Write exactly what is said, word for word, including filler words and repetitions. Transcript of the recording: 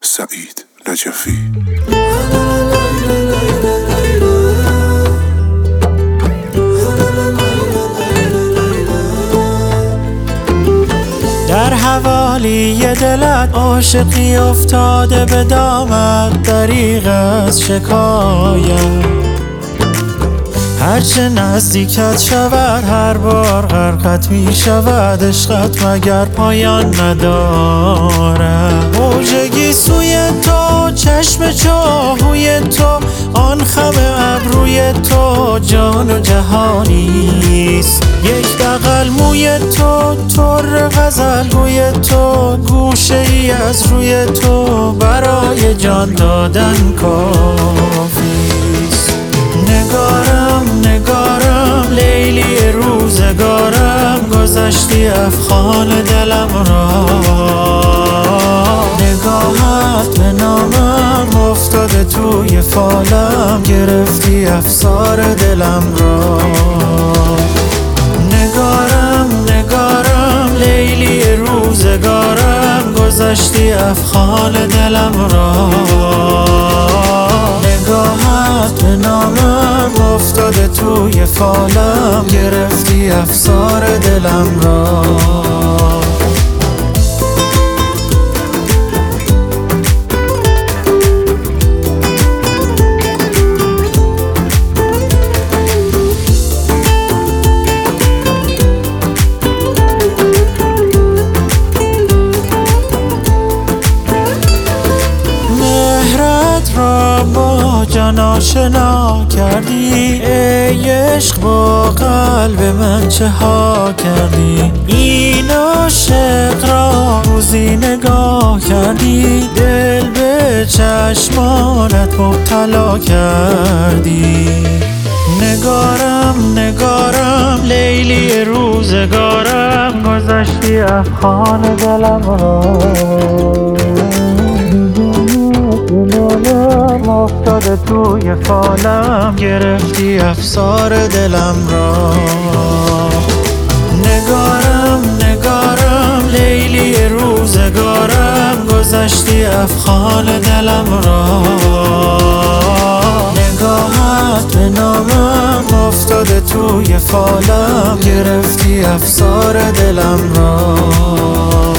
سعید نجفی. در حوالی دلت عاشقی افتاده به دامت، دریغ از شکایت. هرچه نزدیکت شود هر بار غرقت می شود. عشقت مگر پایان ندارد؟ موجگی سوی تو، چشم چاهوی تو، آن خم ابروی تو جان و جهانیست. یک بغل موی تو، طر غزل گوی تو، گوشه ای از روی تو برای جان دادن کافیست. نگارم نگارم لیلی روزگارم، گذشتی افغان دلم را. نگاهت به نامم افتاده توی فالم، گرفتی افسار دلم را. نگارم نگارم لیلی روزگارم، گذشتی افغان دلم را. نگاهت به نامم افتاده توی فالم، گرفتی افسار دلم را. جان آشنا کردی ای عشق، با قلب من چه ها کردی؟ این عاشق را روزی نگاه کردی، دل به چشمانت مبتلا کردی. نگارم نگارم لیلی روزگارم، گذشتی افغان دلم را. افتاده توی فالم، گرفتی افسار دلم را. نگارم نگارم لیلی روزگارم، گذشتی افغان دلم را. نگاهت به نامم افتاده توی فالم، گرفتی افسار دلم را.